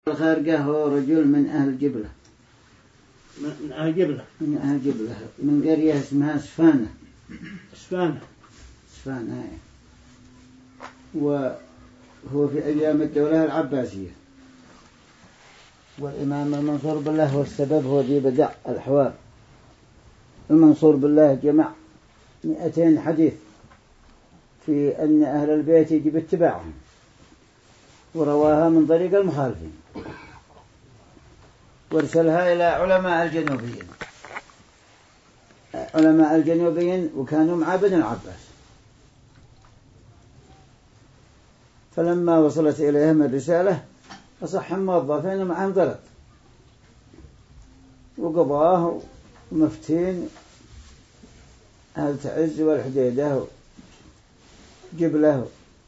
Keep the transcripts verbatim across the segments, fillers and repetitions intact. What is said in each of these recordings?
الخارقة هو رجل من أهل جبلة من أهل جبلة من أهل جبلة من قرية اسمها سفانة سفانة سفانة وهو في أيام الدولة العباسية. والإمام المنصور بالله هو السبب، هو ذي بدع الحوار. المنصور بالله جمع مئتين حديث في أن أهل البيت يجب اتباعهم، ورواها من طريق المخالفين، وارسلها إلى علماء الجنوبيين علماء الجنوبيين وكانوا مع ابن العباس. فلما وصلت إليهم الرسالة أصح موظفين معهم ضرب وقضاه ومفتين أهل تعز والحديدة جبله.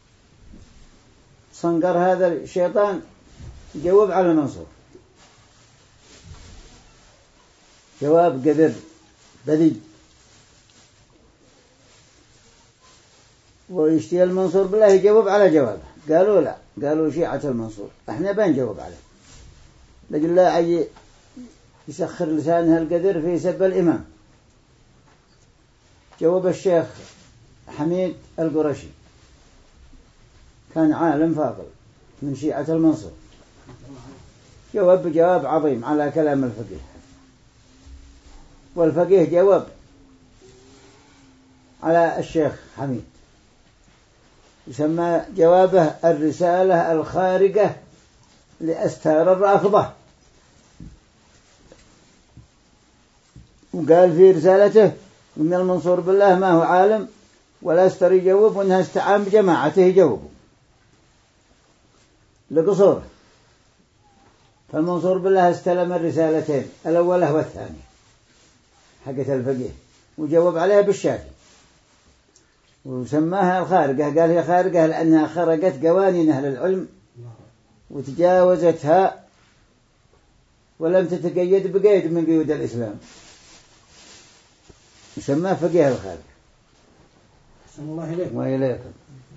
صنقر هذا الشيطان جواب على المنصور جواب قذر بذيء، ويشتي المنصور بالله يجاوب على جوابه. قالوا لا، قالوا شيعة المنصور احنا بنجاوب عليه، لكن لا عي يسخر لسانها القذر في سب الإمام. جواب الشيخ حميد القرشي، كان عالم فاضل من شيعة المنصور، جواب بجواب عظيم على كلام الفقيه. والفقيه جواب على الشيخ حميد، يسمى جوابه الرسالة الخارقة لأستار الرافضة. وقال في رسالته إن المنصور بالله ما هو عالم ولا استر يجوب، وإنها استعان بجماعته يجوبوا لقصوره. فالمنصور بالله استلم الرسالتين الأولى والثانية حقة الفقيه وجواب عليها بالشافي، وسماها الخارقة. قال هي خارقة لأنها خرقت قوانين أهل العلم وتجاوزتها ولم تتقيد بقيد من قيود الإسلام، وسماه فقيه الخارقة. الله إليكم وإليكم.